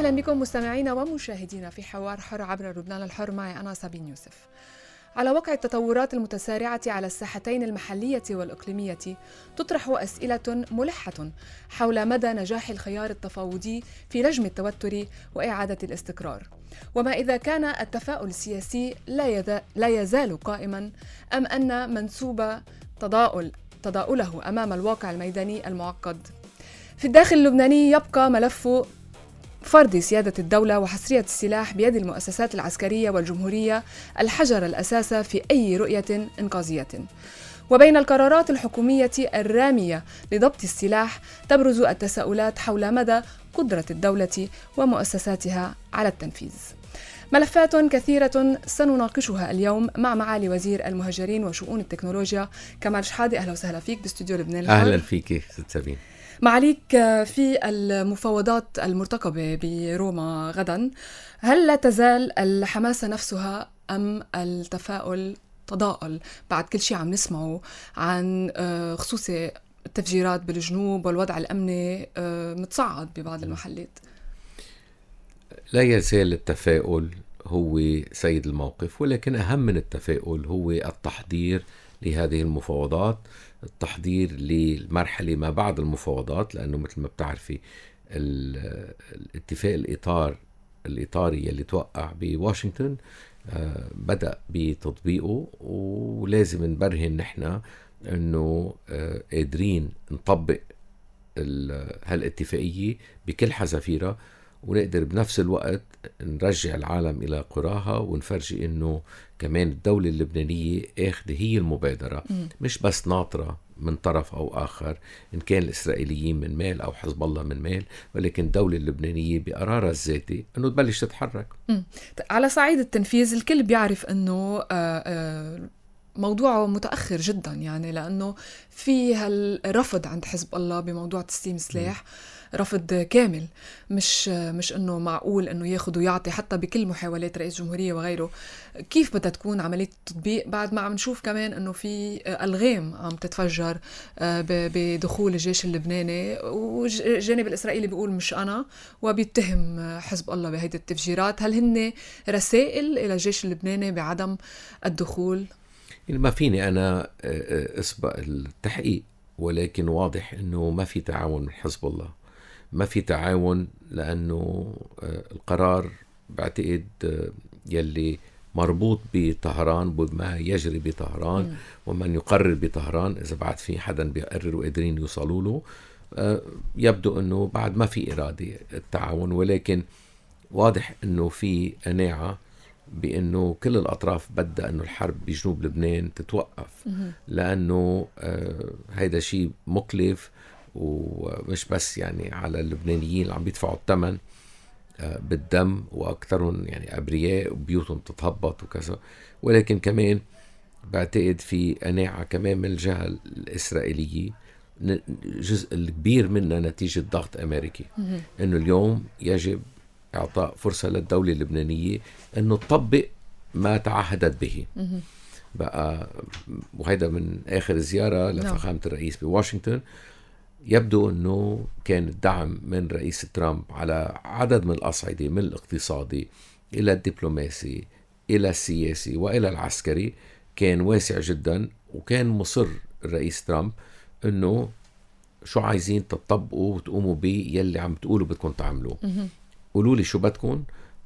أهلا بكم مستمعينا ومشاهدينا في حوار حر عبر لبنان الحر. معي أنا سابين يوسف. على وقع التطورات المتسارعة على الساحتين المحلية والإقليمية تطرح أسئلة ملحة حول مدى نجاح الخيار التفاوضي في لجم التوتر وإعادة الاستقرار، وما إذا كان التفاؤل السياسي لا يزال قائما أم أن منسوب تضاؤله أمام الواقع الميداني المعقد. في الداخل اللبناني يبقى ملف فرض سيادة الدولة وحصرية السلاح بيد المؤسسات العسكرية والجمهورية الحجر الأساس في أي رؤية إنقاذية، وبين القرارات الحكومية الرامية لضبط السلاح تبرز التساؤلات حول مدى قدرة الدولة ومؤسساتها على التنفيذ. ملفات كثيرة سنناقشها اليوم مع معالي وزير المهاجرين وشؤون التكنولوجيا كمال شحادة. أهلا وسهلا فيك باستوديو لبنان الحر. أهلا فيك ست سابين. معاليك، في المفاوضات المرتقبة بروما غدا، هل لا تزال الحماسة نفسها أم التفاؤل تضاءل بعد كل شيء عم نسمعه عن خصوصي التفجيرات بالجنوب والوضع الأمني متصاعد ببعض المحلات؟ لا يزال التفاؤل هو سيد الموقف، ولكن أهم من التفاؤل هو التحضير لهذه المفاوضات، التحضير للمرحلة ما بعد المفاوضات، لأنه مثل ما بتعرفي الاتفاق الإطاري اللي توقع بواشنطن بدأ بتطبيقه، ولازم نبرهن نحن أنه قادرين نطبق هالاتفاقية بكل حذافيرها، ونقدر بنفس الوقت نرجع العالم إلى قراها، ونفرجي إنه كمان الدولة اللبنانية أخذ هي المبادرة، مش بس ناطرة من طرف أو آخر، إن كان الإسرائيليين من مال أو حزب الله من مال، ولكن الدولة اللبنانية بقرارها الذاتي إنه تبلش تتحرك. على صعيد التنفيذ الكل بيعرف إنه موضوعه متأخر جدا، يعني لأنه في هالرفض عند حزب الله بموضوع تسليم سلاح، رفض كامل، مش إنه معقول إنه ياخد ويعطي حتى بكل محاولات رئيس جمهورية وغيره. كيف بدها تكون عملية التطبيق بعد ما عم نشوف كمان إنه في ألغام عم تتفجر بدخول الجيش اللبناني، والجانب الإسرائيلي بيقول مش أنا، وبيتهم حزب الله بهيدي التفجيرات؟ هل هن رسائل إلى الجيش اللبناني بعدم الدخول؟ ما فيني أنا أسبق التحقيق، ولكن واضح أنه ما في تعاون من حزب الله، ما في تعاون، لأنه القرار بعتقد يلي مربوط بطهران، بما يجري بطهران ومن يقرر بطهران، إذا بعد في حدا بيقرر وقادرين يوصلوا له، يبدو أنه بعد ما في إرادة التعاون، ولكن واضح أنه في قناعة بأنه كل الأطراف بدها أنه الحرب بجنوب لبنان تتوقف، لأنه هيدا شيء مكلف، ومش بس يعني على اللبنانيين اللي عم بيدفعوا الثمن بالدم، وأكثرهم يعني أبرياء وبيوتهم تتهبط وكذا، ولكن كمان بعتقد في قناعة كمان من الجهة الإسرائيلية، جزء الكبير منها نتيجة ضغط أمريكي، أنه اليوم يجب إعطاء فرصة للدولة اللبنانية أنه تطبق ما تعهدت به بقى. وهذا من آخر زيارة لفخامة الرئيس بواشنطن، يبدو أنه كان الدعم من رئيس ترامب على عدد من الأصعدة، من الاقتصادي إلى الدبلوماسي إلى السياسي وإلى العسكري، كان واسع جدا، وكان مصر الرئيس ترامب أنه شو عايزين تطبقوا وتقوموا بيه يلي عم تقولوا بدكم تعملوه، قولوا لي شو بدكم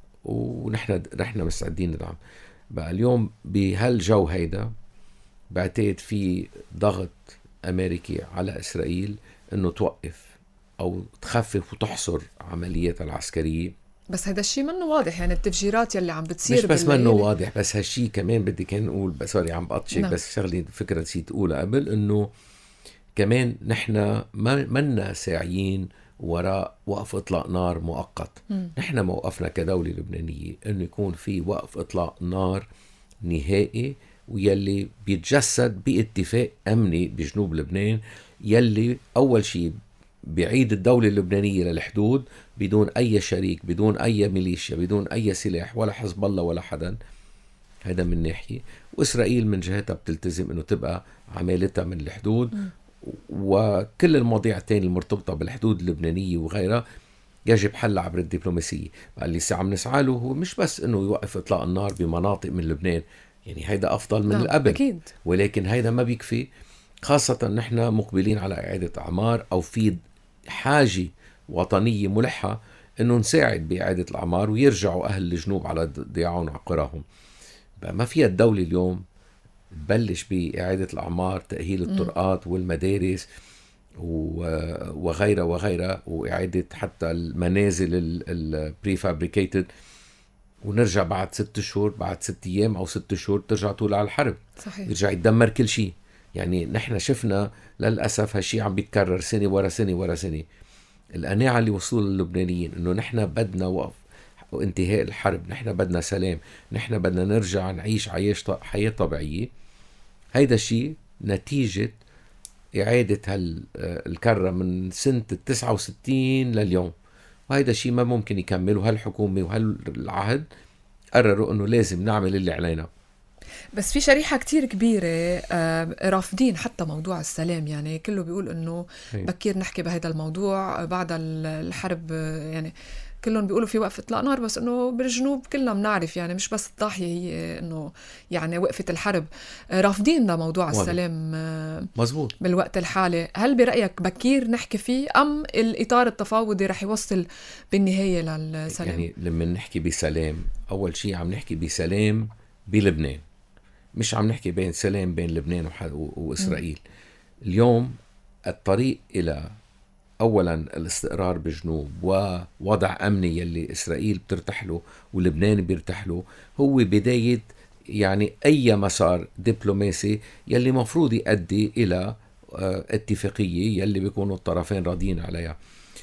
ونحن مستعدين ندعم. بقى اليوم بهالجو هيدا بعتقد في ضغط أمريكي على إسرائيل إنه توقف أو تخفف وتحصر عملياتها العسكرية. بس هذا الشيء منه واضح، يعني التفجيرات يلي عم بتصير مش بس منه واضح، بس هالشيء كمان بدي كان نقول، سوري عم بقطشك، بس شغلي فكرة نسيت أقولها قبل، إنه كمان نحن منا ساعيين وراء وقف إطلاق نار مؤقت. نحن موقفنا كدولة لبنانية إنه يكون في وقف إطلاق نار نهائي، ويلي بيتجسد باتفاق أمني بجنوب لبنان، يلي أول شيء بعيد الدولة اللبنانية للحدود بدون أي شريك، بدون أي ميليشيا، بدون أي سلاح، ولا حزب الله ولا حدا. هذا من ناحية، وإسرائيل من جهتها بتلتزم إنه تبقى عمالتها من الحدود، وكل المواضيع التانية المرتبطة بالحدود اللبنانية وغيرها يجب حل عبر الدبلوماسية. اللي عم نسعى له هو مش بس انه يوقف اطلاق النار بمناطق من لبنان، يعني هيدا افضل من قبل أكيد. ولكن هيدا ما بيكفي، خاصة نحن مقبلين على اعادة اعمار او في حاجة وطنية ملحة انه نساعد باعادة الاعمار ويرجعوا اهل الجنوب على ضياعهم وعقرهم. ما فيها الدولة اليوم تبلش بإعادة الأعمار، تأهيل الطرقات والمدارس وغيرها وغيرها، وإعادة حتى المنازل البريفابريكيتد، ونرجع بعد 6 شهور، بعد 6 أيام أو 6 شهور ترجع تقول على الحرب. صحيح. يرجع يتدمر كل شيء. يعني نحن شفنا للأسف هالشي عم بيتكرر سنة ورا سنة ورا سنة. القناعة اللي وصلوا للبنانيين إنه نحن بدنا وقف وانتهاء الحرب، نحن بدنا سلام، نحن بدنا نرجع نعيش حياة طبيعية. هيدا الشيء نتيجة إعادة الكرة من سنة 69 لليوم، وهيدا الشيء ما ممكن يكمل. وهالحكومة وهالعهد قرروا أنه لازم نعمل اللي علينا. بس في شريحة كتير كبيرة رافضين حتى موضوع السلام، يعني كله بيقول انه بكير نحكي بهذا الموضوع بعد الحرب. يعني كلهم بيقولوا في وقف اطلاق نار، بس انه بالجنوب كلنا بنعرف يعني مش بس الضاحية هي انه يعني وقفت الحرب. رافضين لموضوع السلام مزبوط بالوقت الحالي. هل برأيك بكير نحكي فيه أم الإطار التفاوضي رح يوصل بالنهاية للسلام؟ يعني لما نحكي بسلام، أول شيء عم نحكي بسلام بلبنان، مش عم نحكي بين سلام بين لبنان وإسرائيل. اليوم الطريق إلى أولا الاستقرار بجنوب ووضع أمني يلي إسرائيل بترتاح له ولبنان بيرتاح له هو بداية يعني أي مسار دبلوماسي يلي مفروض يؤدي إلى اتفاقية يلي بيكونوا الطرفين راضيين عليها.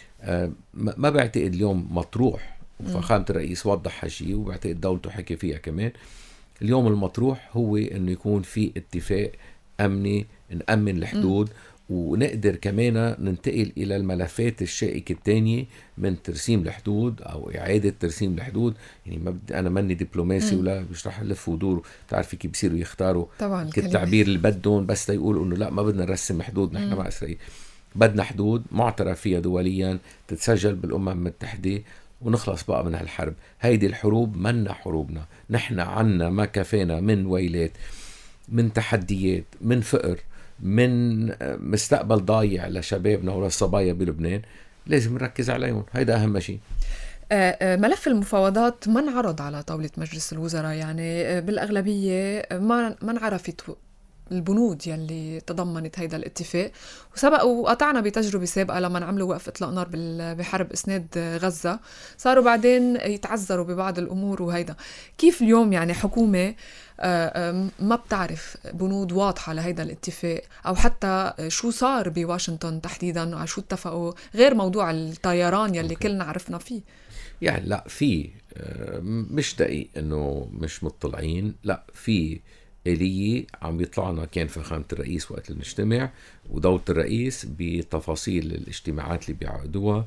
ما بعتقد اليوم مطروح، وفخامة الرئيس وضح هالشيء وبعتقد دولته حكي فيها كمان. اليوم المطروح هو أنه يكون في اتفاق أمني، نأمن الحدود ونقدر كمان ننتقل إلى الملفات الشائكة الثانية من ترسيم الحدود أو إعادة ترسيم الحدود. يعني ما بدي أنا مني دبلوماسي ولا مش رح ألف ودور، تعرفي كيف بيصيروا يختاروا التعبير اللي بدهم بس تيقولوا إنه لا ما بدنا نرسم حدود نحن مع إسرائيل. بدنا حدود معترف فيها دوليا تتسجل بالأمم المتحدة ونخلص بقى من هالحرب. هيدي الحروب منا حروبنا، نحن عنا ما كفينا من ويلات، من تحديات، من فقر، من مستقبل ضايع لشبابنا وللصبايا بلبنان، لازم نركز عليهم. هيدا أهم شيء. ملف المفاوضات ما انعرض على طاولة مجلس الوزراء، يعني بالأغلبية ما انعرفت البنود يلي تضمنت هيدا الاتفاق، وسبق وقطعنا بتجربة سابقة لما عملوا وقف إطلاق نار بحرب إسناد غزة، صاروا بعدين يتعذروا ببعض الأمور. وهيدا كيف اليوم يعني حكومة ما بتعرف بنود واضحة لهيدا الاتفاق، أو حتى شو صار بواشنطن تحديدا على شو اتفقوا، غير موضوع الطيران يلي كلنا عرفنا فيه؟ يعني لا في مش دقيق انه مش مطلعين، لا في آلية عم يطلعنا. كان فخامة الرئيس وقت اللي نجتمع ودولة الرئيس بتفاصيل الاجتماعات اللي بيعقدوها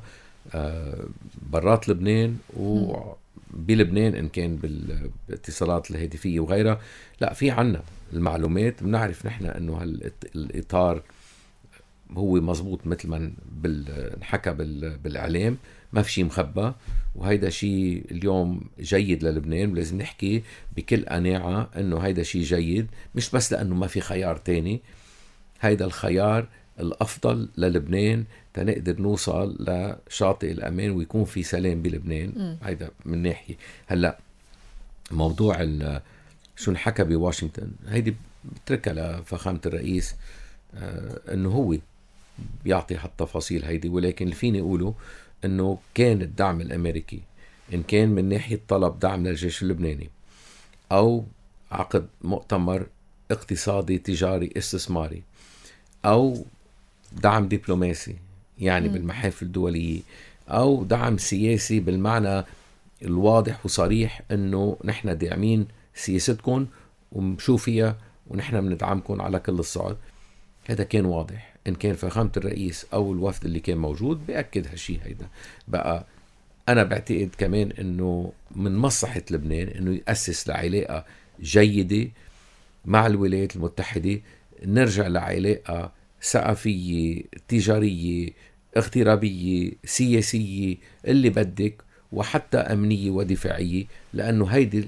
برات لبنان وبلبنان إن كان بالاتصالات الهاتفية وغيرها. لا في عنا المعلومات، بنعرف نحن انه الإطار هو مزبوط مثل ما انحكى بالإعلام، ما في شيء مخبى. وهيدا شيء اليوم جيد للبنان، ولازم نحكي بكل قناعة انه هيدا شيء جيد، مش بس لانه ما في خيار تاني. هيدا الخيار الافضل للبنان تنقدر نوصل لشاطئ الامان ويكون في سلام بلبنان. هيدا من ناحية. هلا موضوع شو انحكى بواشنطن هيدي بتركها لفخامة الرئيس انه هو بيعطي هالتفاصيل هيدي. ولكن اللي فيني اقوله انه كان الدعم الامريكي ان كان من ناحية طلب دعم للجيش اللبناني او عقد مؤتمر اقتصادي تجاري استثماري او دعم دبلوماسي يعني بالمحافل الدولية او دعم سياسي بالمعنى الواضح وصريح انه نحن داعمين سياستكم ومشو فيها ونحن بندعمكم على كل الصعد، هذا كان واضح. إن كان فخامة الرئيس أو الوفد اللي كان موجود بيأكد هالشي. هيدا بقى أنا بعتقد كمان إنه من مصلحة لبنان إنه يأسس لعلاقة جيدة مع الولايات المتحدة، نرجع لعلاقة ثقافية تجارية اغترابية، سياسية، اللي بدك، وحتى أمنية ودفاعية، لأنه هيدي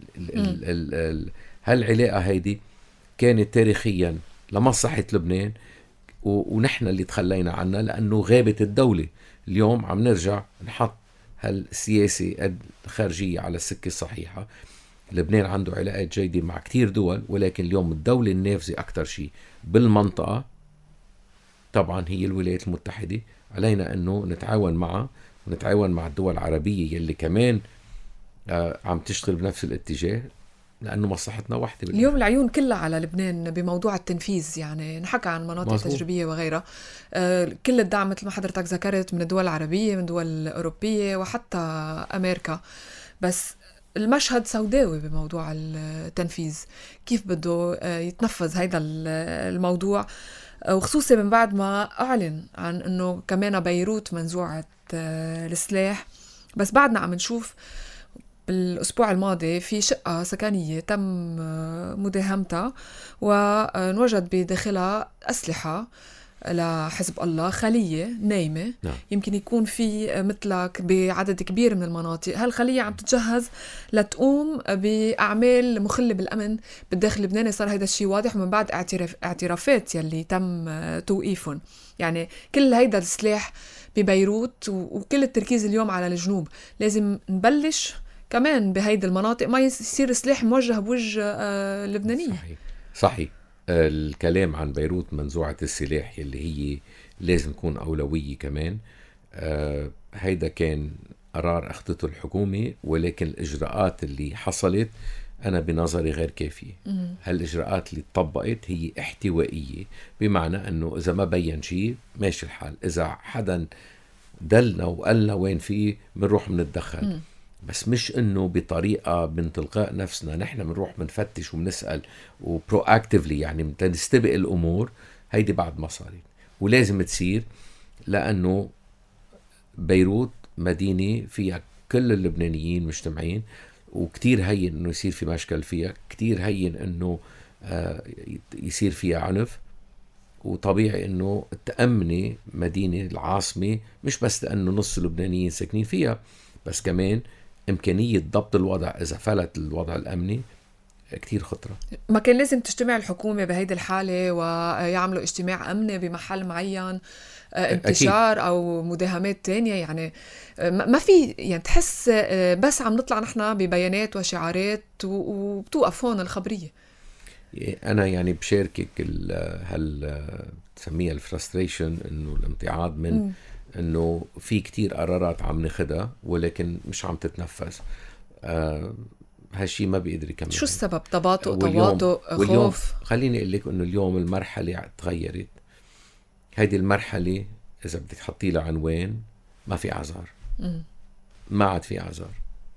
هالعلاقة هيدي كانت تاريخيا لمصلحة لبنان، ونحن اللي تخلينا عنها لأنه غابت الدولة. اليوم عم نرجع نحط هالسياسة الخارجية على السكة الصحيحة. لبنان عنده علاقات جيدة مع كتير دول، ولكن اليوم الدولة النافذة أكتر شيء بالمنطقة طبعا هي الولايات المتحدة. علينا أنه نتعاون معها ونتعاون مع الدول العربية يلي كمان عم تشتغل بنفس الاتجاه، لأنه مصلحتنا واحدة. اليوم العيون كلها على لبنان بموضوع التنفيذ، يعني نحكى عن مناطق تجريبية وغيرها. كل الدعم مثل ما حضرتك ذكرت من الدول العربية، من دول أوروبية، وحتى أمريكا. بس المشهد سوداوي بموضوع التنفيذ، كيف بده يتنفذ هيدا الموضوع، وخصوصا من بعد ما أعلن عن أنه كمان بيروت منزوعة السلاح. بس بعدنا عم نشوف بالأسبوع الماضي في شقة سكنية تم مداهمتها، ونوجد بداخلها أسلحة لحزب الله، خلية نايمة. نعم. يمكن يكون في مثلك بعدد كبير من المناطق. هالخلية عم تتجهز لتقوم بأعمال مخلة بالأمن بالداخل اللبناني. صار هيدا الشيء واضح من بعد اعترافات يلي تم توقيفهم. يعني كل هيدا السلاح ببيروت، وكل التركيز اليوم على الجنوب. لازم نبلش كمان بهيدي المناطق، ما يصير سلاح موجه بوجه اللبنانية. صحيح. الكلام عن بيروت منزوعة السلاح اللي هي لازم تكون أولوية كمان. هيدا كان قرار أخذته الحكومة، ولكن الإجراءات اللي حصلت أنا بنظري غير كافية. هالإجراءات اللي طبقت هي احتوائية، بمعنى أنه إذا ما بين شيء ماشي الحال، إذا حدا دلنا وقالنا وين فيه بنروح بنتدخل. بس مش انه بطريقه من تلقاء نفسنا نحن بنروح بنفتش وبنسال وبرواكتيفلي، يعني نستبق الامور. هيدي بعد ما صارت ولازم تصير، لانه بيروت مدينه فيها كل اللبنانيين مجتمعين، وكتير هين انه يصير في مشكل فيها، كتير هين انه يصير فيها عنف. وطبيعي انه تأمني مدينه العاصمه، مش بس لانه نص اللبنانيين ساكنين فيها، بس كمان إمكانية ضبط الوضع إذا فلت الوضع الأمني كتير خطرة. ما كان لازم تجتمع الحكومة بهيدي الحالة ويعملوا اجتماع أمني بمحل معين، انتشار أكيد. أو مداهمات تانية؟ يعني ما في، يعني تحس بس عم نطلع نحن ببيانات وشعارات وبتوقف هون الخبرية. أنا يعني بشاركك تسميها الفرستريشن، إنه الامتعاض من انه في كتير قرارات عم ناخدها ولكن مش عم تتنفذ. هالشي ما بيقدر يكمل. شو السبب؟ تباطؤ، خوف؟ خليني اقول لك انه اليوم المرحله تغيرت. هيدي المرحله اذا بدك تحطي لها عنوان ما في اعذار. ما عاد في اعذار.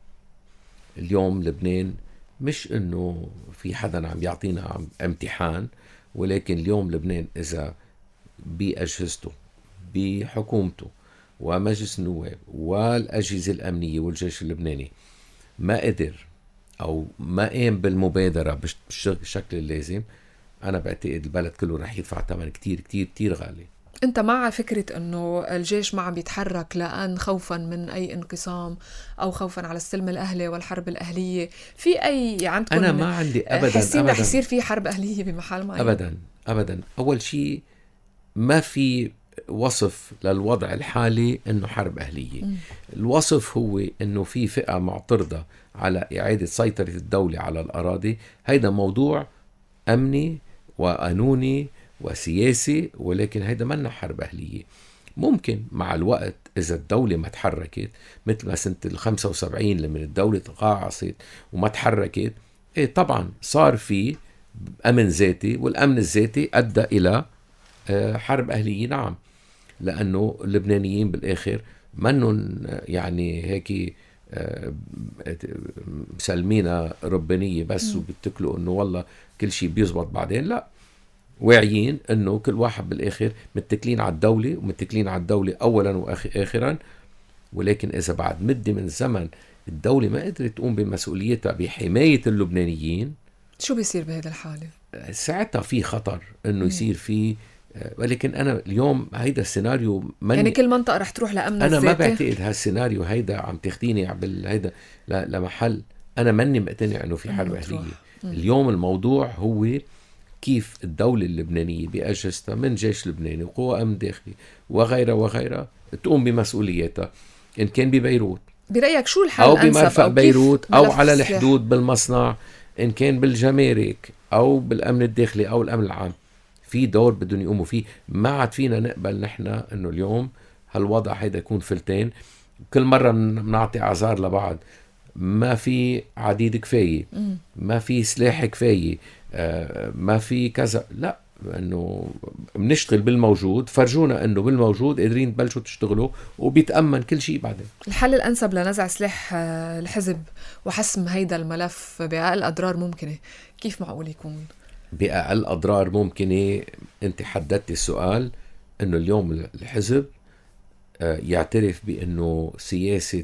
اليوم لبنان مش انه في حدا عم يعطينا امتحان، ولكن اليوم لبنان اذا باجهزته بحكومته ومجلس النواب والأجهزة الأمنية والجيش اللبناني ما قدر أو ما قام بالمبادرة بالشكل اللازم، أنا بعتقد البلد كله رح يدفع ثمن كتير كتير كتير غالي. أنت مع فكرة أنه الجيش ما عم بيتحرك لأن خوفا من أي انقسام أو خوفا على السلم الأهلي والحرب الأهلية؟ في أي عندكم؟ أنا ما عندي أبدا حسين رح يصير في حرب أهلية بمحل معين؟ أبدا أبدا. أول شيء ما في وصف للوضع الحالي انه حرب اهليه. الوصف هو انه في فئه معترضه على اعاده سيطره الدوله على الاراضي. هيدا موضوع امني وقانوني وسياسي، ولكن هيدا منا حرب اهليه. ممكن مع الوقت اذا الدوله ما تحركت مثل ما سنه 75 لما الدوله تقاعست وما تحركت، طبعا صار في امن ذاتي، والامن الذاتي ادى الى حرب أهلية. نعم، لأنه اللبنانيين بالآخر منن يعني هيك مسلمينا ربانية بس وبيتكلوا أنه والله كل شيء بيزبط بعدين. لا، واعيين أنه كل واحد بالآخر متكلين على الدولة، ومتكلين على الدولة أولا وآخرا. ولكن إذا بعد مدة من زمن الدولة ما قدرت تقوم بمسؤوليتها بحماية اللبنانيين، شو بيصير بهذا الحالة؟ ساعتها في خطر أنه يصير في ولكن أنا اليوم هيدا السيناريو يعني كل منطقة رح تروح لأمن أنا الذاتي. ما بعتقد هالسيناريو هيدا عم تاخديني هيدا لمحل أنا ماني مقتنع إنه في حرب أهلية. اليوم الموضوع هو كيف الدولة اللبنانية بأجهزتها من جيش لبناني وقوى أمن داخلي وغيرها وغيرها تقوم بمسؤولياتها، إن كان ببيروت برأيك شو الحل أو الأنسب بمرفق أو بيروت أو على الحدود بالمصنع، إن كان بالجمارك أو بالأمن الداخلي أو الأمن العام، في دور بدهم يقوموا فيه. ما عاد فينا نقبل نحن إنه اليوم هالوضع هيدا يكون فلتين، كل مرة بنعطي أعذار لبعض، ما في عديد كفاية، ما في سلاح كفاية، ما في كذا. لا، انه بنشتغل بالموجود، فرجونا انه بالموجود قادرين تبلشوا تشتغلوا وبيتأمن كل شيء بعدين. الحل الأنسب لنزع سلاح الحزب وحسم هيدا الملف بأقل أضرار ممكنة كيف معقول يكون؟ بأقل أضرار ممكنة، أنت حددت السؤال. أنه اليوم الحزب يعترف بأنه سياسة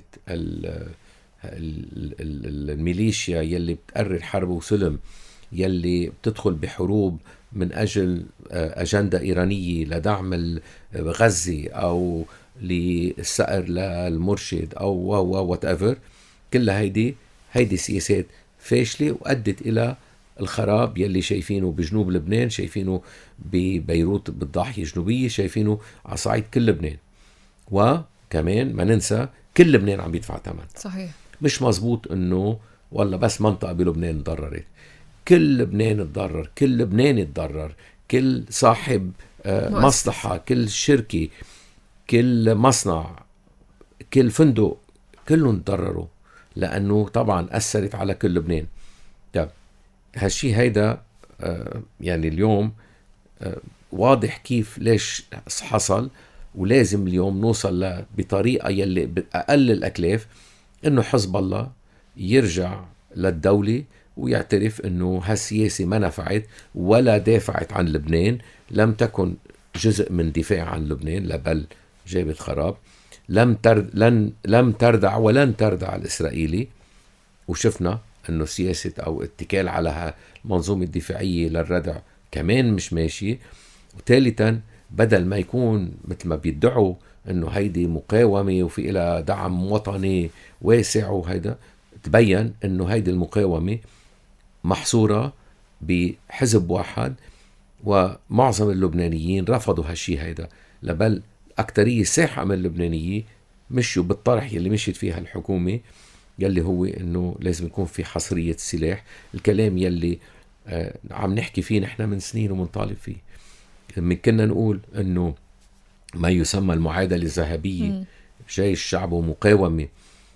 الميليشيا يلي بتقرر حرب وسلم، يلي بتدخل بحروب من أجل أجندة إيرانية لدعم غزة أو للسقر للمرشد أو whatever، كلها هيدي سياسات فاشلة وأدت إلى الخراب يلي شايفينه بجنوب لبنان، شايفينه ببيروت بالضاحية الجنوبية، شايفينه على صعيد كل لبنان. وكمان ما ننسى كل لبنان عم يدفع ثمن. صحيح، مش مزبوط انه والله بس منطقة بلبنان تضررت، كل لبنان تضرر، كل لبنان تضرر، كل صاحب مصلحة، كل شركة، كل مصنع، كل فندق، كلهم تضرروا، لأنه طبعا أثرت على كل لبنان. طب هالشي هيدا يعني اليوم واضح كيف ليش حصل، ولازم اليوم نوصل بطريقة يلي بأقل الأكلاف إنه حزب الله يرجع للدولة ويعترف إنه هالسياسة ما نفعت ولا دافعت عن لبنان، لم تكن جزء من دفاع عن لبنان، بل جابت خراب، لم تردع ولن تردع الإسرائيلي. وشفنا إنه سياسة أو اتكال على المنظومة الدفاعية للردع كمان مش ماشي. وثالثا، بدل ما يكون مثل ما بيدعوا انه هيدي مقاومة وفي إلى دعم وطني واسع، وهيدا تبين انه هيدي المقاومة محصورة بحزب واحد، ومعظم اللبنانيين رفضوا هالشي هيدا، بل أكترية ساحة من اللبنانيين مشوا بالطرح يلي مشيت فيها الحكومة، يلي هو انه لازم يكون في حصرية السلاح، الكلام يلي عم نحكي فيه نحن من سنين ومنطالب فيه. لما كنا نقول انه ما يسمى المعادلة الذهبية، جيش شعب ومقاومة،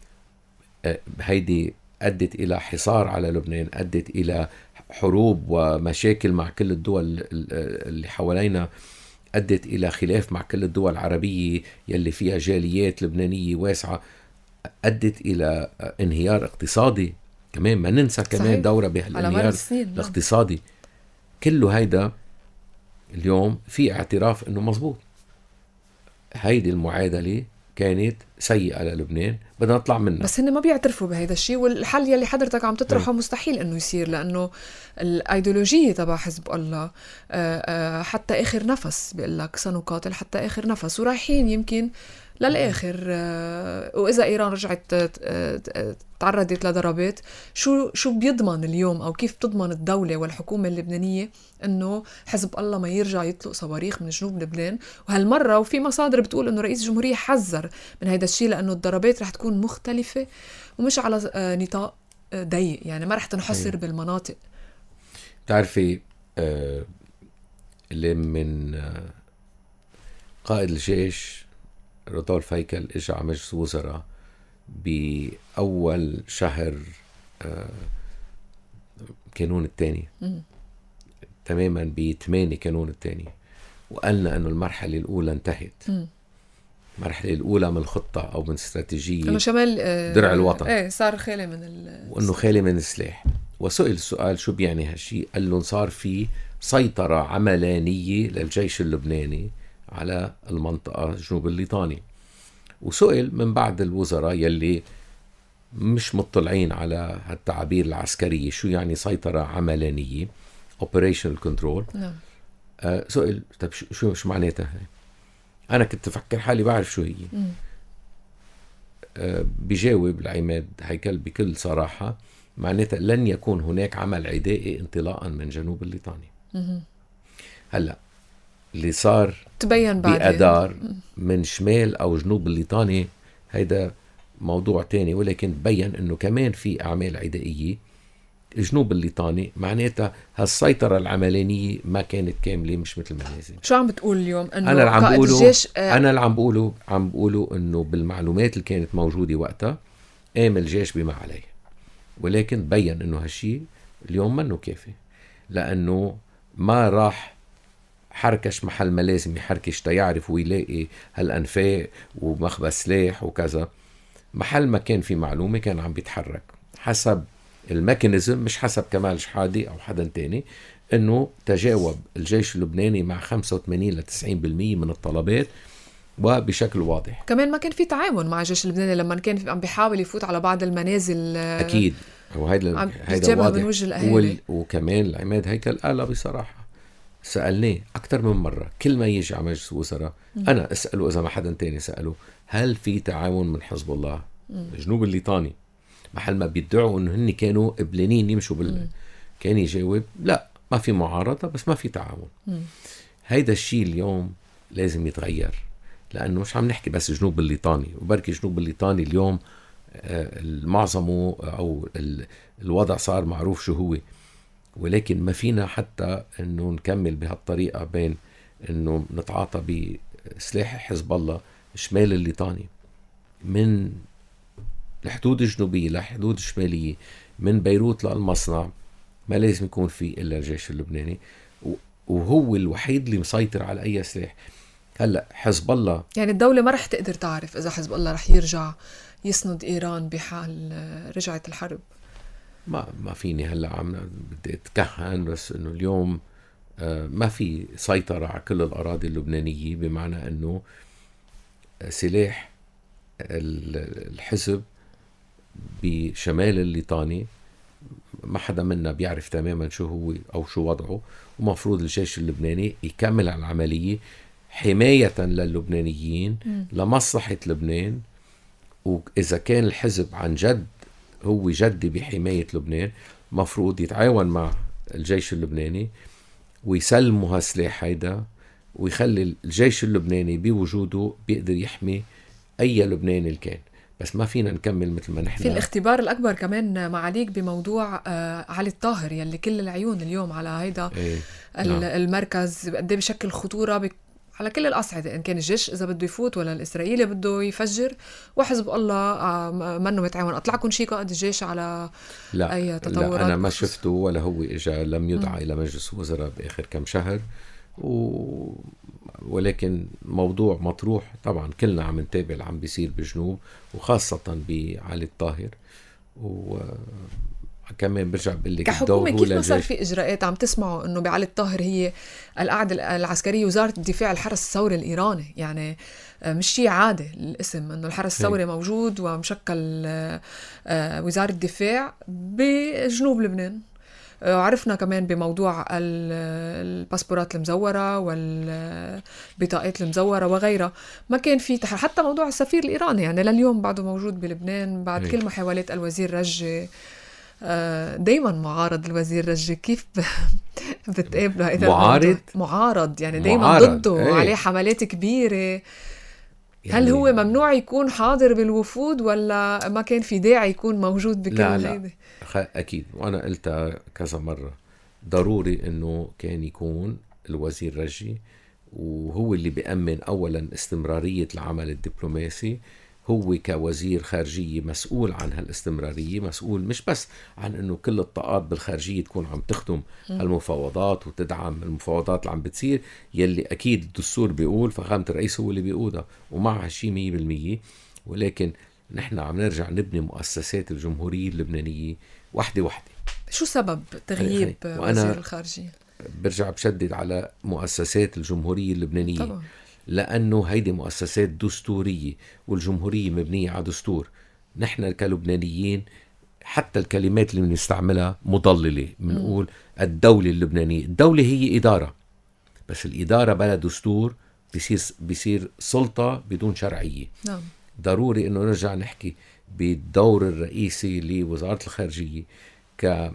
هيدي أدت إلى حصار على لبنان، أدت إلى حروب ومشاكل مع كل الدول اللي حوالينا، أدت إلى خلاف مع كل الدول العربية يلي فيها جاليات لبنانية واسعة، أدت إلى انهيار اقتصادي كمان. ما ننسى كمان دورة بهالانهيار الاقتصادي. كله هيدا اليوم في اعتراف انه مزبوط، هيدي المعادلة كانت سيئة للبنان، بدنا نطلع منها. بس هن ما بيعترفوا بهيدا الشيء، والحل يلي حضرتك عم تطرحه مستحيل انه يصير، لانه الايديولوجية تبع حزب الله حتى اخر نفس بيقول لك سنقاتل حتى اخر نفس، ورايحين يمكن للآخر. وإذا إيران رجعت تعرضت لضربات، شو بيضمن اليوم، أو كيف تضمن الدولة والحكومة اللبنانية أنه حزب الله ما يرجع يطلق صواريخ من جنوب لبنان؟ وهالمرة وفي مصادر بتقول أنه رئيس الجمهورية حذر من هيدا الشيء، لأنه الضربات رح تكون مختلفة ومش على نطاق ضيق، يعني ما رح تنحصر بالمناطق. تعرفي اللي من قائد الجيش رودولف هيكل اجى على مجلس وزراء بأول شهر كانون الثاني، تماما ب8 كانون الثاني، وقالنا انه المرحلة الأولى انتهت. المرحلة الأولى من الخطة أو من استراتيجية إنه شمال درع الوطن صار خالي من وإنه خالي من السلاح. وسئل السؤال شو بيعني هالشي، قال له صار في سيطرة عملانية للجيش اللبناني على المنطقة جنوب الليطاني. وسئل من بعض الوزراء يلي مش مطلعين على هالتعابير العسكرية شو يعني سيطرة عملانية operational control، سؤال طب شو معناتها هاي؟ أنا كنت أفكر حالي بعرف شو هي. بيجاوب العماد هيكل بكل صراحة، معناتها لن يكون هناك عمل عدائي انطلاقا من جنوب الليطاني. هلأ اللي صار تبين بأدار من شمال أو جنوب الليطاني هيدا موضوع تاني، ولكن بيّن انه كمان في اعمال عدائية جنوب الليطاني، معناتها هالسيطرة العملانية ما كانت كاملة، مش مثل ما لازم. شو عم بتقول اليوم؟ انه انا اللي عم قائد بقوله الجيش انا اللي عم بقوله انه بالمعلومات اللي كانت موجودة وقتها قام الجيش بما عليه، ولكن بيّن انه هالشي اليوم منه كافي، لانه ما راح حركش محل ما لازم يحركش تيعرف ويلاقي هالانفاق ومخبز سلاح وكذا. محل ما كان في معلومة كان عم بيتحرك حسب الميكانيزم، مش حسب كمال شحادة أو حدا تاني، أنه تجاوب الجيش اللبناني مع 85 ل 90% من الطلبات وبشكل واضح. كمان ما كان في تعاون مع الجيش اللبناني لما كان عم بيحاول يفوت على بعض المنازل. أكيد وهيدا واضح. وكمان العماد هيكل قال بصراحة، سألناه أكتر من مرة كل ما يجي على مجلس الوزراء أنا أسأله إذا ما حدا تاني سأله هل في تعاون من حزب الله جنوب الليطاني، محل ما بيدعوا إنه هن كانوا قبلانين يمشوا كان يجاوب لا ما في معارضة بس ما في تعاون. هيدا الشيء اليوم لازم يتغير، لأنه مش عم نحكي بس جنوب الليطاني، وبركي جنوب الليطاني اليوم المعظمه أو الوضع صار معروف شو هو، ولكن ما فينا حتى انه نكمل بهالطريقة بين انه نتعاطى بسلاح حزب الله شمال الليطاني من الحدود الجنوبية للحدود الشمالية، من بيروت للمصنع، ما لازم يكون في إلا الجيش اللبناني وهو الوحيد اللي مسيطر على أي سلاح. هلأ حزب الله يعني الدولة ما رح تقدر تعرف إذا حزب الله رح يرجع يسند إيران بحال رجعت الحرب. ما فيني هلا بدي اتكهن، بس انه اليوم ما في سيطرة على كل الأراضي اللبنانية، بمعنى انه سلاح الحزب بشمال الليطاني ما حدا منا بيعرف تماما شو هو او شو وضعه، ومفروض الجيش اللبناني يكمل على العملية حماية للبنانيين لمصلحة لبنان. وإذا كان الحزب عن جد هو جدي بحماية لبنان، مفروض يتعاون مع الجيش اللبناني ويسلموا هالسلاح هيدا، ويخلي الجيش اللبناني بوجوده بيقدر يحمي أي لبناني الكان. بس ما فينا نكمل مثل ما نحن. في الاختبار الأكبر كمان معاليك بموضوع علي الطاهر يلي كل العيون اليوم على هيدا المركز قد ايه بشكل خطورة على كل الأصعدة، إن كان الجيش إذا بده يفوت ولا الإسرائيلي بده يفجر، وحزب الله منه متعاون. أطلعكم شي قائد الجيش على أي تطورات؟ لا أنا ما شفته ولا هو إجا، لم يدعى إلى مجلس وزراء بآخر كم شهر ولكن موضوع مطروح طبعا، كلنا عم نتابع اللي عم بيصير بجنوب وخاصة بعلي الطاهر. كمان برجع بقول لك كحكومة كيف ما صار في إجراءات؟ عم تسمعوا إنه بعلي الطاهر هي القاعدة العسكرية وزارة الدفاع الحرس الثوري الإيراني، يعني مش شيء عادي الاسم إنه الحرس الثوري موجود ومشكل وزارة الدفاع بجنوب لبنان. وعرفنا كمان بموضوع الباسبورات المزورة والبطاقات المزورة وغيرها، ما كان في حتى موضوع السفير الإيراني يعني لليوم بعده موجود بلبنان بعد كل محاولات الوزير رجي. دايما معارض الوزير رجي، كيف بتقابله هذا معارض يعني دايما ضده وعليه حملات كبيرة يعني هل هو ممنوع يكون حاضر بالوفود ولا ما كان في داعي يكون موجود بكل هيدا؟ أكيد، وأنا قلتها كذا مرة، ضروري أنه كان يكون الوزير رجي، وهو اللي بيأمن أولا استمرارية العمل الدبلوماسي. هو كوزير خارجية مسؤول عن هالاستمرارية، مسؤول مش بس عن أنه كل الطاقات بالخارجية تكون عم تخدم المفاوضات وتدعم المفاوضات اللي عم بتصير، يلي أكيد الدستور بيقول فخامة الرئيس هو اللي بيقودها ومع هالشي 100%. ولكن نحن عم نرجع نبني مؤسسات الجمهورية اللبنانية واحدة. شو سبب تغييب وزير الخارجية؟ برجع بشدد على مؤسسات الجمهورية اللبنانية طبعا. لأنه هيدي مؤسسات دستورية والجمهورية مبنية على دستور. نحن كلبنانيين حتى الكلمات اللي بنستعملها مضللة، بنقول الدولة اللبنانية. الدولة هي إدارة، بس الإدارة بلا دستور بيصير سلطة بدون شرعية. نعم. ضروري إنه نرجع نحكي بالدور الرئيسي لوزارة الخارجية كرأس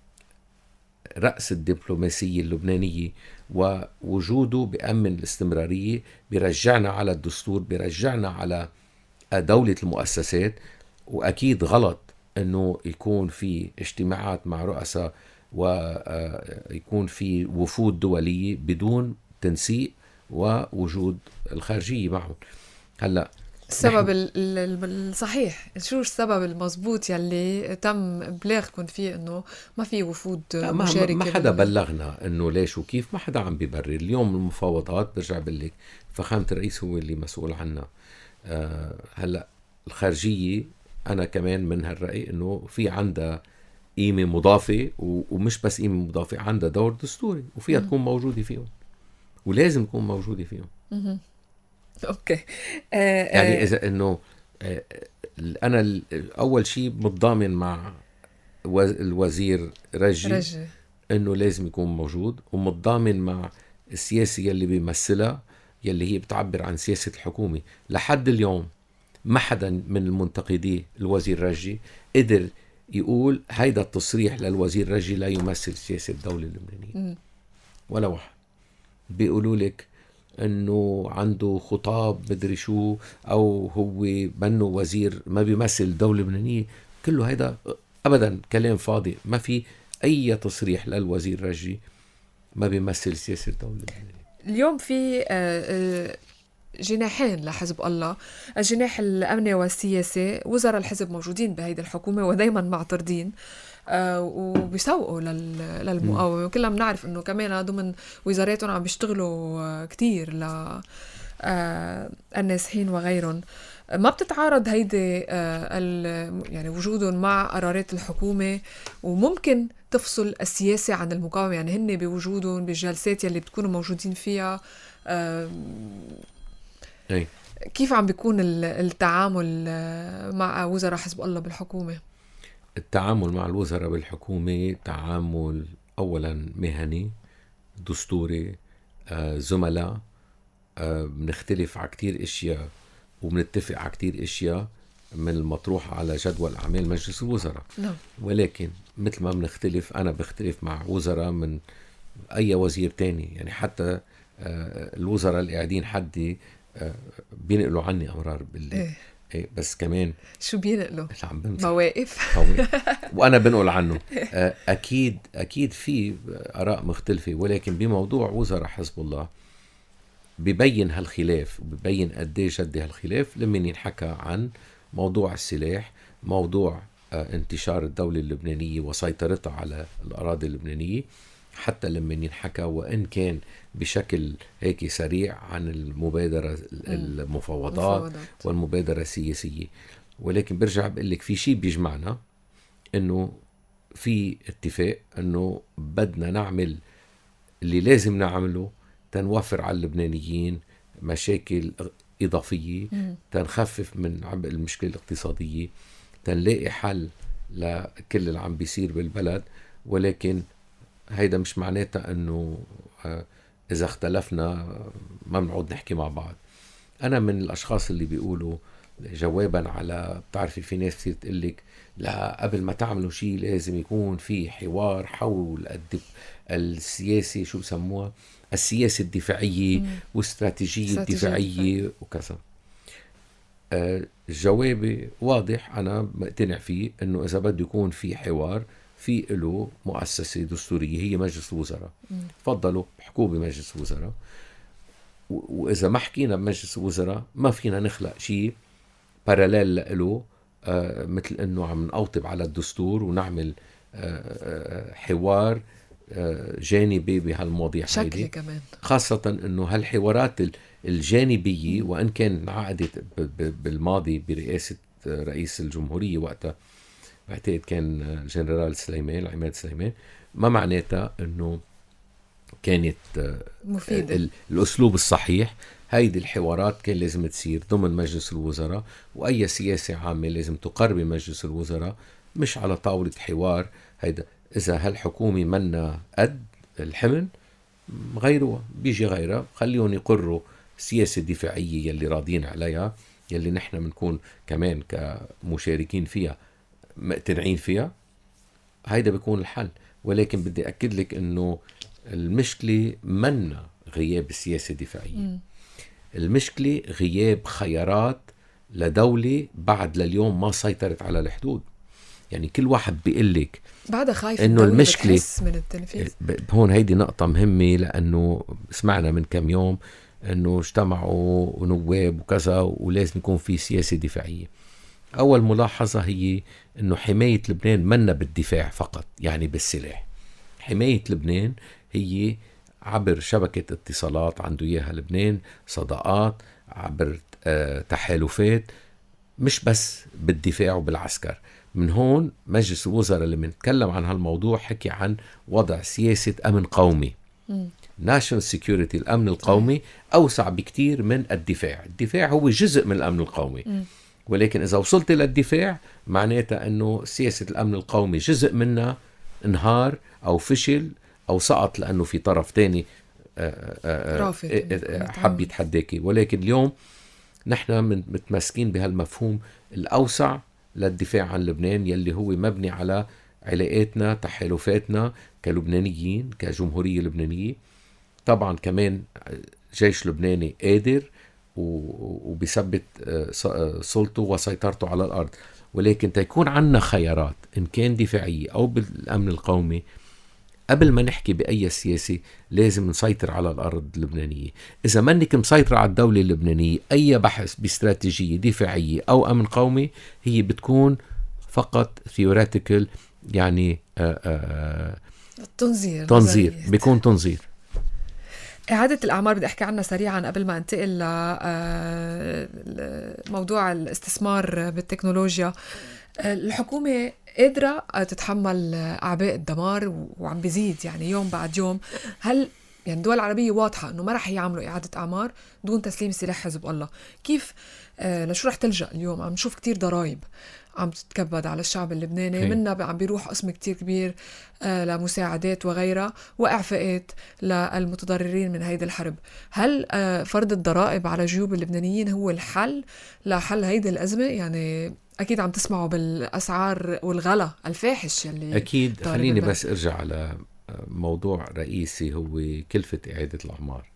الدبلوماسية اللبنانية، ووجوده بأمن الاستمرارية، بيرجعنا على الدستور، بيرجعنا على دولة المؤسسات. وأكيد غلط إنه يكون في اجتماعات مع رؤساء ويكون في وفود دولية بدون تنسيق ووجود الخارجية معهم. هلأ السبب الصحيح، شو السبب المضبوط يلي تم إبلاغكم فيه إنه ما في وفود مشاركة؟ ما حدا بلغنا إنه ليش وكيف، ما حدا عم بيبرر. اليوم المفاوضات برجع بقلك فخامة الرئيس هو اللي مسؤول عنها. هلأ الخارجية أنا كمان من هالرأي إنه في عندها قيمة مضافة، ومش بس قيمة مضافة، عندها دور دستوري وفيها تكون موجودة فيهم، ولازم تكون موجودة فيهم. اوكي. يعني اذا انه انا اول شيء متضامن مع الوزير رجي انه لازم يكون موجود، ومتضامن مع السياسة يلي بيمثلها يلي هي بتعبر عن سياسة الحكومة. لحد اليوم ما حدا من المنتقدي الوزير رجي قدر يقول هيدا التصريح للوزير رجي لا يمثل سياسة الدولة اللبنانية. ولا واحد. بيقولوا لك انه عنده خطاب بدري شو، او هو منه وزير ما بيمثل الدولة اللبنانية. كله هيدا ابدا كلام فاضي. ما في اي تصريح للوزير رجي ما بيمثل سياسة الدولة اللبنانية. اليوم في جناحين لحزب الله، الجناح الأمني والسياسي. وزراء الحزب موجودين بهيدي الحكومة ودايما معترضين وبيسوقوا للمقاومة، وكلنا بنعرف انه كمان ضمن وزاراتهم عم بيشتغلوا كتير للنازحين وغيرهم. ما بتتعارض هيدي يعني وجودهم مع قرارات الحكومة، وممكن تفصل السياسة عن المقاومة؟ يعني هن بوجودهم بالجلسات يلي بتكونوا موجودين فيها كيف عم بيكون التعامل مع وزراء حزب الله بالحكومة؟ التعامل مع الوزراء بالحكومة تعامل أولا مهني دستوري، زملاء، بنختلف على كتير اشياء وبنتفق على كتير اشياء من المطروح على جدول أعمال مجلس الوزراء. ولكن مثل ما بنختلف، أنا بختلف مع وزراء من أي وزير تاني. يعني حتى الوزراء اللي قاعدين حدي بينقلوا عني أمرار بالليل. بس كمان شو بينقلوا؟ مواقف وأنا بنقل عنه. أكيد في آراء مختلفة، ولكن بموضوع وزراء حزب الله ببين هالخلاف، وببين قديش جد هالخلاف لما ينحكى عن موضوع السلاح، موضوع انتشار الدولة اللبنانية وسيطرتها على الأراضي اللبنانية، حتى لما ينحكى وإن كان بشكل هيك سريع عن المبادرة المفاوضات والمبادرة السياسية. ولكن برجع بقول لك في شيء بيجمعنا، إنه في اتفاق إنه بدنا نعمل اللي لازم نعمله تنوفر على اللبنانيين مشاكل إضافية، تنخفف من عبء المشكلة الاقتصادية، تنلاقي حل لكل اللي عم بيصير بالبلد. ولكن هيدا مش معناتها أنه إذا اختلفنا ما بنعود نحكي مع بعض. أنا من الأشخاص اللي بيقولوا جوابا على، بتعرفي في ناس كتير تقلك لا قبل ما تعملوا شيء لازم يكون في حوار حول السياسي، شو بسموها، السياسة الدفاعية واستراتيجية الدفاعية وكذا. جوابي واضح، أنا مقتنع فيه أنه إذا بده يكون في حوار في له مؤسسة دستورية هي مجلس الوزراء. فضلوا احكوا بمجلس الوزراء، وإذا ما حكينا بمجلس الوزراء ما فينا نخلق شيء باراليل له، مثل أنه عم نقوطب على الدستور ونعمل حوار جانبي بهالمواضيع هيدي. كمان خاصة أنه هالحوارات الجانبية وإن كان انعقدت بالماضي برئاسة رئيس الجمهورية وقتها، بعتقد كان جنرال سليمان، عماد سليمان، ما معناتها أنه كانت مفيدة. الأسلوب الصحيح هيدي الحوارات كان لازم تصير ضمن مجلس الوزراء، وأي سياسة عامة لازم تقرب مجلس الوزراء، مش على طاولة حوار. هيدا إذا هالحكومة منا قد الحمل غيروها، بيجي غيرها خليهم يقروا سياسة دفاعية يلي راضين عليها، يلي نحن بنكون كمان كمشاركين فيها مقتنعين فيها. هيدا بيكون الحل. ولكن بدي أكد لك إنه المشكلة منا غياب السياسة الدفاعية. المشكلة غياب خيارات لدولة بعد لليوم ما سيطرت على الحدود. يعني كل واحد بيقول لك بعدها خايف إنه المشكلة من التنفيذ. هون هيدي نقطة مهمة، لأنه سمعنا من كم يوم إنه اجتمعوا نواب وكذا ولازم يكون في سياسة دفاعية. أول ملاحظة هي إنه حماية لبنان منا بالدفاع فقط، يعني بالسلاح. حماية لبنان هي عبر شبكة اتصالات عنده إياها لبنان، صداقات، عبر تحالفات، مش بس بالدفاع وبالعسكر. من هون مجلس الوزراء اللي بنتكلم عن هالموضوع حكي عن وضع سياسة أمن قومي. National Security، الأمن القومي أوسع بكتير من الدفاع. الدفاع هو جزء من الأمن القومي، ولكن إذا وصلت للدفاع معناتها أنه سياسة الأمن القومي جزء منها انهار أو فشل أو سقط لأنه في طرف تاني حب يتحداكي. ولكن اليوم نحن متمسكين بهالمفهوم الأوسع للدفاع عن لبنان، يلي هو مبني على علاقاتنا، تحالفاتنا كلبنانيين، كجمهورية لبنانية. طبعا كمان جيش لبناني قادر وبيثبت سلطته وسيطرته على الأرض. ولكن تيكون عنا خيارات إن كان دفاعية أو بالأمن القومي، قبل ما نحكي بأي سياسة لازم نسيطر على الأرض اللبنانية. إذا منك مسيطرة على الدولة اللبنانية، أي بحث باستراتيجية دفاعية أو أمن قومي هي بتكون فقط theoretical، يعني تنظير بيكون تنظير. إعادة الأعمار بدي أحكي عنها سريعا قبل ما أنتقل لموضوع الاستثمار بالتكنولوجيا. الحكومة قادرة تتحمل أعباء الدمار وعم بيزيد يعني يوم بعد يوم. هل يعني الدول العربية واضحة أنه ما رح يعملوا إعادة أعمار دون تسليم سلاح حزب الله؟ كيف لشو رح تلجأ اليوم؟ عم نشوف كتير ضرائب عم تتكبد على الشعب اللبناني، منا عم بيروح قسم كتير كبير لمساعدات وغيرها وإعفاءات للمتضررين من هيدي الحرب. هل فرض الضرائب على جيوب اللبنانيين هو الحل لحل هيدي الأزمة؟ يعني أكيد عم تسمعوا بالأسعار والغلا الفاحش يلي أكيد. خليني بس أرجع على موضوع رئيسي هو كلفة إعادة الأعمار.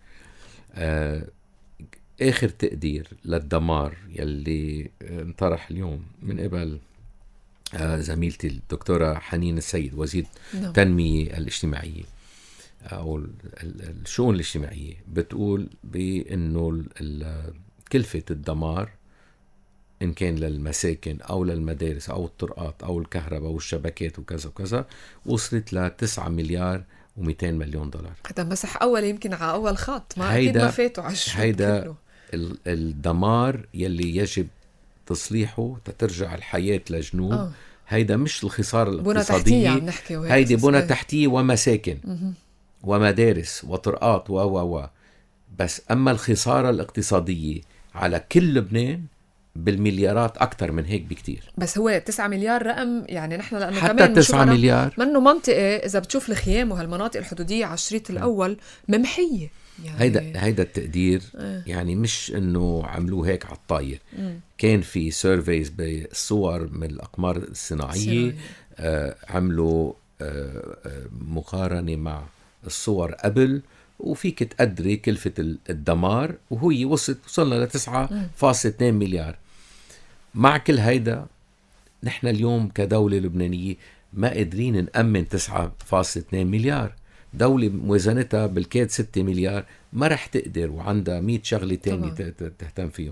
آخر تقدير للدمار يلي انطرح اليوم من قبل زميلتي الدكتورة حنين السيد وزير التنمية الاجتماعية أو الشؤون الاجتماعية، بتقول بأنه كلفة الدمار إن كان للمساكن أو للمدارس أو الطرقات أو الكهرباء والشبكات وكذا وكذا وصلت ل9 مليار و200 مليون دولار. هذا مسح أول يمكن على أول خط، ما أكيد ما فاتوا على الشوط. هيدا الدمار يلي يجب تصليحه تترجع الحياة لجنوب. هيدا مش الخسارة الاقتصادية، هيدي بنى تحتية ومساكن ومدارس وطرقات بس. أما الخسارة الاقتصادية على كل لبنان بالمليارات أكتر من هيك بكتير. بس هو 9 مليار رقم يعني نحن لأنه حتى كمان 9 مليار منه منطقة. إذا بتشوف الخيام وهالمناطق الحدودية على الشريط الأول ممحية يعني. هيدا التقدير يعني مش إنه عملوه هيك على الطاير. كان في سيرفيز بالصور من الأقمار الصناعية. عملوا مقارنة مع الصور قبل، وفيك تقدري كلفة الدمار، وهي وصلنا ل9.2 مليار. مع كل هيدا نحن اليوم كدولة لبنانية ما قادرين نأمن 9.2 مليار. دولة موازنتها بالكاد 6 مليار ما رح تقدر، وعندها 100 شغلة تانية تهتم فيهم.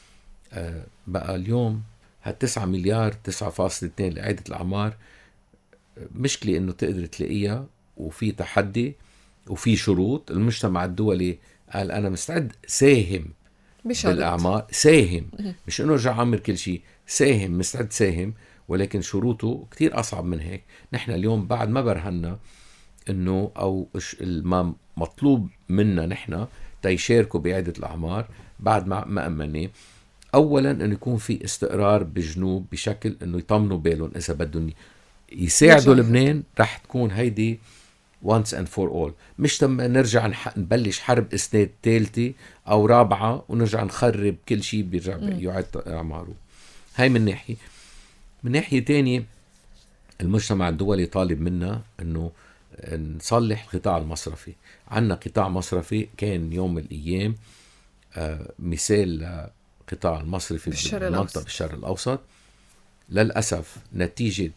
بقى اليوم ه9 مليار 9.2 لإعادة الأعمار مشكلة إنه تقدر تلاقيها، وفي تحدي وفي شروط. المجتمع الدولي قال أنا مستعد ساهم بالأعمار، ساهم مش إنه رجع عمر كل شيء، ساهم، مستعد ساهم، ولكن شروطه كتير أصعب من هيك. نحن اليوم بعد ما برهنا إنه أو ما مطلوب منا نحن تيشاركوا بإعادة الأعمار بعد ما أمناه. أولا إنه يكون في استقرار بالجنوب بشكل إنه يطمنوا بالهم إذا بدهم يساعدوا لبنان. رح تكون هيدي once and for all. مش تم نرجع نبلش حرب إسناد ثالثة أو رابعة ونرجع نخرب كل شيء بيرجع يعاد أعماره. هاي من ناحية. من ناحية تانية المجتمع الدولي طالب منا أنه نصلح القطاع المصرفي. عنا قطاع مصرفي كان يوم من الأيام مثال لقطاع المصرفي بالمنطقة بالشرق الأوسط. للأسف نتيجة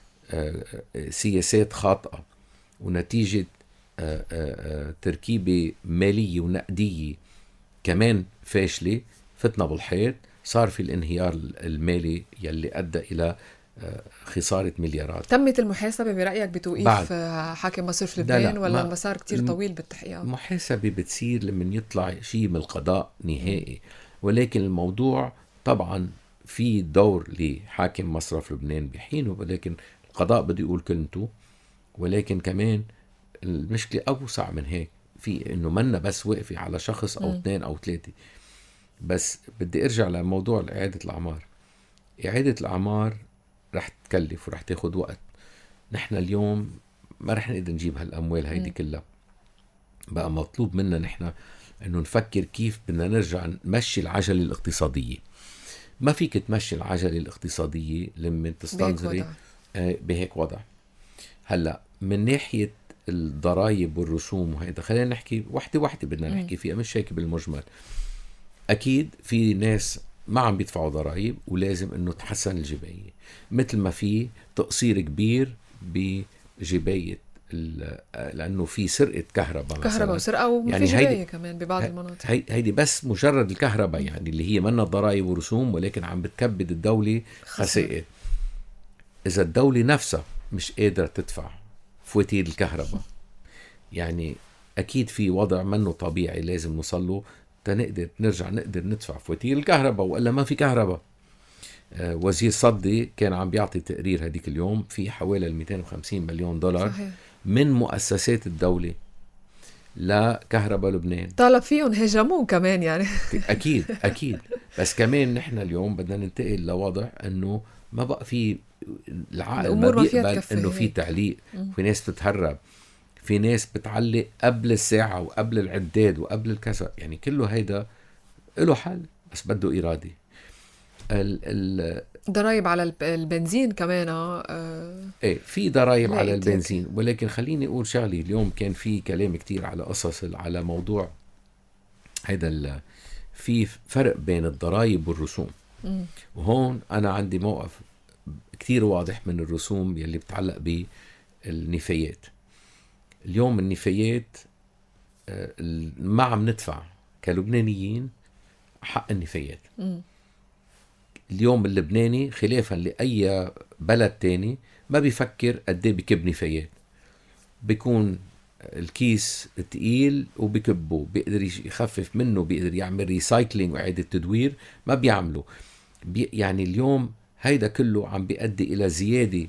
سياسات خاطئة ونتيجة تركيبة مالية ونقدية كمان فاشلة فتنا بالحيط. صار في الانهيار المالي يلي أدى إلى خسارة مليارات. تمت المحاسبة برأيك بتوقيف حاكم مصرف لبنان ولا المسار كتير طويل بالتحقيقات؟ محاسبة بتصير لما يطلع شيء من القضاء نهائي. ولكن الموضوع طبعا في دور لحاكم مصرف لبنان بحينه، ولكن القضاء بده يقول كلمته. ولكن كمان المشكلة أوسع من هيك، في إنه منا بس وقفي على شخص أو اثنين أو ثلاثة. بس بدي أرجع لموضوع إعادة الأعمار. إعادة الأعمار رح تكلف ورح تاخد وقت. نحن اليوم ما رح نقدر نجيب هالأموال هيدي كلها. بقى مطلوب منا نحن إنه نفكر كيف بدنا نرجع نمشي العجلة الاقتصادية. ما فيك تمشي العجلة الاقتصادية لما تستنظري بهيك وضع. هلأ من ناحية الضرائب والرسوم وهيدا خلينا نحكي وحدة بدنا نحكي فيها، مش هيك بالمجمل. أكيد في ناس ما عم بيدفعوا ضرائب ولازم إنه تحسن الجباية، مثل ما في تقصير كبير بجباية لأنه في سرقة كهرباء وسرقة وفي يعني جباية كمان ببعض المناطق. هيدي بس مجرد الكهرباء يعني اللي هي منا ضرائب ورسوم، ولكن عم بتكبد الدولة خسائر. إذا الدولة نفسها مش قادرة تدفع فواتير الكهرباء، يعني أكيد في وضع منه طبيعي لازم نوصله تنقدر نرجع نقدر ندفع فواتير الكهرباء، وإلا ما في كهرباء. وزير صدي كان عم بيعطي تقرير هديك اليوم في حوالي 250 مليون دولار صحيح. من مؤسسات الدولة لكهرباء لبنان. طالب فيهم هجموه كمان يعني. أكيد بس كمان نحن اليوم بدنا ننتقل لوضع أنه ما بقى في العقل ما بيقبل أنه في تعليق. في ناس بتتهرب، في ناس بتعلق قبل الساعة وقبل العداد وقبل الكذا، يعني كله هيدا له حل بس بده إرادة. ضرائب على البنزين كمان ايه في ضرائب على البنزين. ولكن خليني اقول شغلي، اليوم كان في كلام كتير على قصص على موضوع هيدا في فرق بين الضرائب والرسوم. وهون انا عندي موقف كتير واضح من الرسوم يلي بتعلق بالنفايات. اليوم النفايات ما عم ندفع كلبنانيين حق النفايات. اليوم اللبناني خلافا لأي بلد تاني ما بيفكر قد ايه بكب نفايات. بيكون الكيس تقيل وبكبه، بيقدر يخفف منه، بيقدر يعمل ريسايكلينج وإعادة تدوير، ما بيعمله. يعني اليوم هيدا كله عم بيؤدي إلى زيادة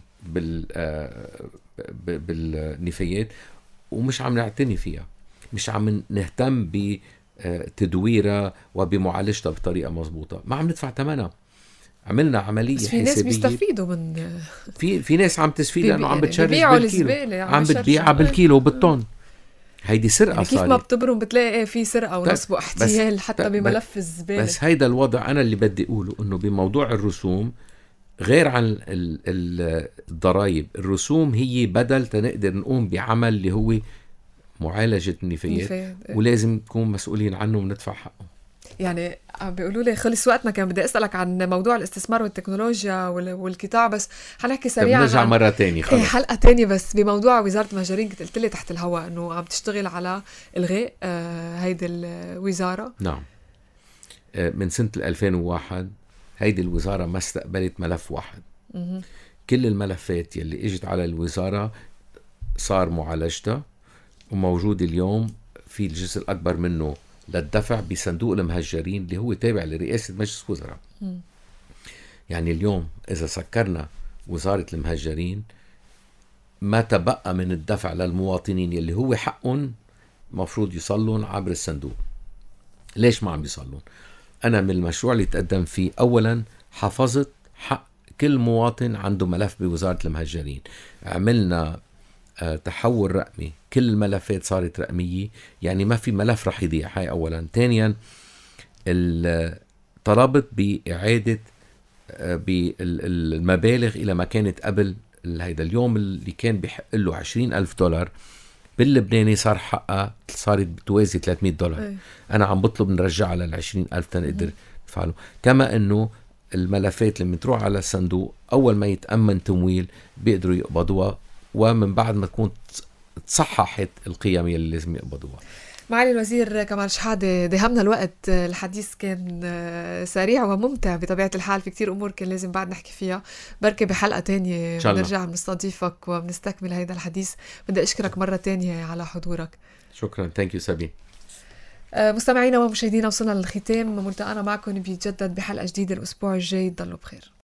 بالنفايات، ومش عم نعتني فيها، مش عم نهتم بتدويرها وبمعالجتها بطريقة مضبوطة. ما عم ندفع ثمنها. عملنا عملية حسابية. في ناس بيستفيدوا من في ناس عم تستفيد لأنه عم بتشرج بالكيلو، عم بتبيعها بالكيلو وبالطن. هيدي سرقة. يعني كيف ما بتبرم بتلاقي في سرقة ونصب واحتيال حتى بملف الزبالة. بس هيدا الوضع أنا اللي بدي أقوله، إنه بموضوع الرسوم غير عن الضرائب. الرسوم هي بدل تنقدر نقوم بعمل اللي هو معالجة النفايات، ولازم نكون مسؤولين عنه وندفع حقه. يعني بيقولوا لي خلص وقتنا، كان بدي أسألك عن موضوع الاستثمار والتكنولوجيا والقطاع، بس حنحكي سريعا. نرجع مرة تاني خلص. حلقة تاني. بس بموضوع وزارة المهجرين كنت قلت لي تحت الهواء أنه عم تشتغل على إلغاء هيدي الوزارة. نعم. من سنة 2001 هيدي الوزارة ما استقبلت ملف واحد. كل الملفات يلي اجت على الوزارة صار معالجتها وموجود اليوم. في الجزء الأكبر منه للدفع بصندوق المهجرين اللي هو تابع لرئاسة مجلس وزراء. يعني اليوم إذا سكرنا وزارة المهجرين ما تبقى من الدفع للمواطنين يلي هو حقهم مفروض يصلون عبر الصندوق. ليش ما عم يصلون؟ أنا من المشروع اللي تقدم فيه أولا حفظت حق كل مواطن عنده ملف بوزارة المهجرين. عملنا تحول رقمي، كل الملفات صارت رقمية، يعني ما في ملف رح يضيع. هاي أولا. ثانيا طلبت بإعادة بالمبالغ إلى ما كانت قبل هيدا اليوم، اللي كان بيحق له $20,000 باللبناني صار حقها صارت بتوازي $300. أنا عم بطلب نرجعها لل20,000 تنقدر نفعله. كما أنه الملفات اللي بتروح على الصندوق أول ما يتأمن تمويل بيقدروا يقبضوها، ومن بعد ما تكون تصححت القيم اللي لازم يقبضوها. معالي الوزير كمال شحادة، دهمنا الوقت، الحديث كان سريع وممتع بطبيعة الحال، في كتير أمور كان لازم بعد نحكي فيها، بركي بحلقة تانية بنرجع بنستضيفك وبنستكمل هيدا الحديث. بدي أشكرك مرة تانية على حضورك. شكرا. ثانك يو سابين. مستمعينا ومشاهدينا، وصلنا للختام. ملتقانا معكم بيتجدد بحلقة جديدة الأسبوع الجاي. ضلوا بخير.